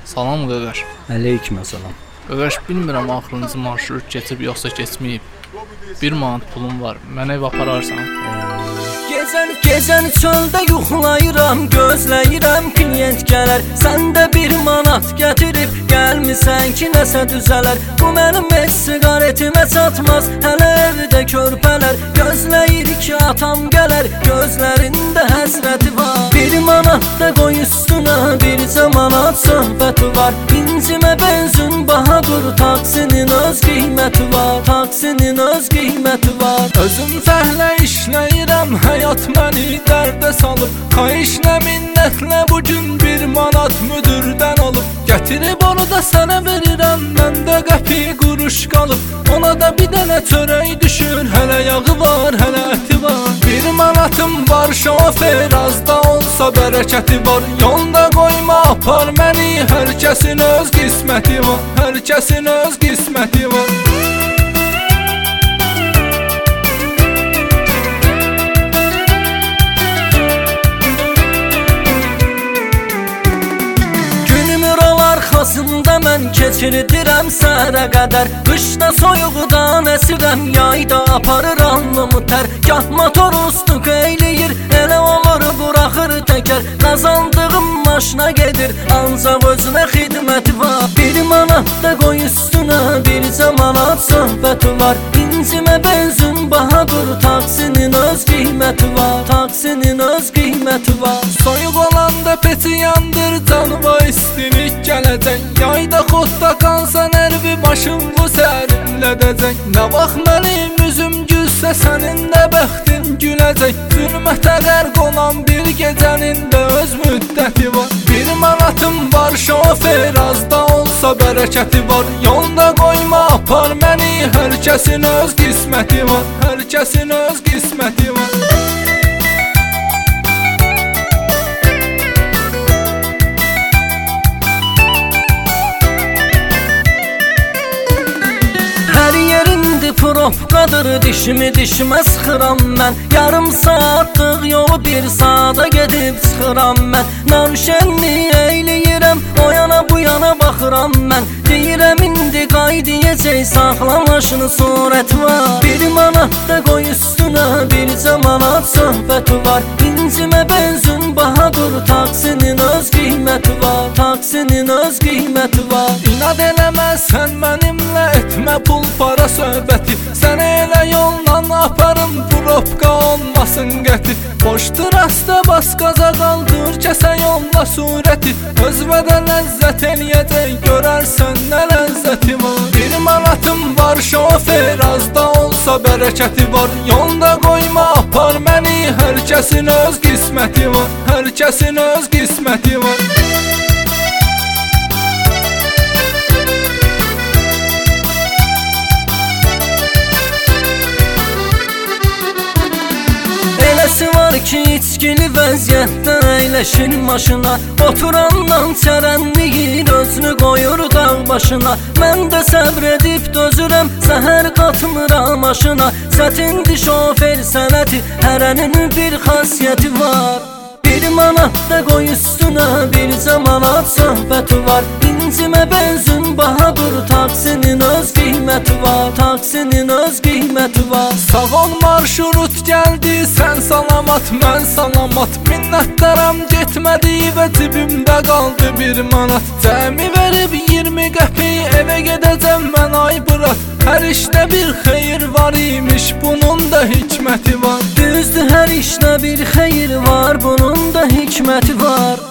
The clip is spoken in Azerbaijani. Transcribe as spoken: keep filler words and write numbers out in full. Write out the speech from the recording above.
Salam Qaqaş. Əleyküm salam. Qaqaş, bilmirəm axırıncı marşrut keçib yoxsa keçməyib. Bir manat pulum var, mənə ev apararsan? Gecən, gecən çöldə yuxlayıram, gözləyirəm klient gələr. Sən də bir manat gətirib gəlmisən ki, nəsə düzələr. Bu mənim heç siqaretimə çatmaz, hələ evdə körpələr. Gözləyir ki, atam gələr, gözlərində həsrəti var. Bir manat da qoy üstünə, bircə manat söhbəti var. İncimə benzin bahadır, taksinin öz qiyməti var. Taksinin öz qiyməti var. Özüm fəhlə işləyirəm, həyat məni dərdə salıb. Xahişlə minnətlə bugün bir manat müdürdən alıb. Gətirib onu da sənə verirəm, məndə qəpi quruş qalıb. Ona da bir dənə çörək düşür, hələ yağı var, hələ əti var. Bir manatım var şofer, az da olsa bərəkəti var. Yolda qoyma apar məni, hər kəsin öz qisməti var. Hər kəsin öz qisməti var. Arxasında mən keçirdirəm səhərə qədər. Qışda soyuqdan əsirəm, yayda aparır alnımı tər. Gah motor ustu qeyləyir, elə olur buraxır təkər. Qazandığım maşına gedir, ancaq özünə xidməti var. Bir manat da qoy üstünə, bircə manat söhbəti var. İncimə benzin bahadır, taksinin öz qiyməti var. Taksinin öz qiyməti var. Soyuq olanda peti yandır, canıma istilik gələcək. Yayda xodda qalsa nərvi başım bu sərinlədəcək. Nə vaxt mənim üzüm gülsə sənin də bəxtin güləcək. Zülmətə qərq olan bir gecənin də öz müddəti var. Bir manatım var şofer, az da olsa bərəkəti var. Yolda qoyma apar məni, hər kəsin öz qisməti var. Hər kəsin öz qisməti var. Probkadır, dişimi dişimə sıxıram mən. Yarım saatlıq yolu bir saata gedib sıxıram mən. Narşənli eyləyirəm, o yana bu yana baxıram mən. Deyirəm indi qaydiyəcək, saxlamışını surət var. Bir manat da qoy üstünə, bircə manat söhbəti var. İncimə benzin bahadır, taksinin öz qiyməti var. Taksinin öz qiyməti var. İnad eləməsən mənimlə, etmə pul para söhbəti. Sənə elə yolla aparım, probka olmasın qəti. Boşdur asta bas qaza qaldır, kəsə yolla surəti. Özvədə ləzzət eləyəcək, görərsən nə ləzzəti var. Bir manatım var şofer, az da olsa bərəkəti var. Yolda qoyma apar məni, hər kəsin öz qisməti var. Hər kəsin öz qisməti var. Eləsi var ki, içkili vəziyyətdən əyləşir maşına. Oturandan çərənliyir, özünü qoyur dağ başına. Mən də səbr edib dözürəm, səhər qatmıram maşına. Çətindir şofer sənəti, hərənin bir xasiyyəti var. Bir manat da qoy üstünə, bircə manat söhbəti var. İncimə benzin bahadır, taksinin öz qiyməti var. Taksinin öz qiyməti var. Sağ ol marşrut gəldi, sən salamat, mən salamat. Minnətdaram getmədi və cibimdə qaldı bir manat. Cəmi verib iyirmi qəpi, evə gedəcəm mən ay bırat. Hər işdə bir xeyir var imiş, bunun da hikməti var. Düzdür, hər işdə bir xeyir var, bunun da hikməti var.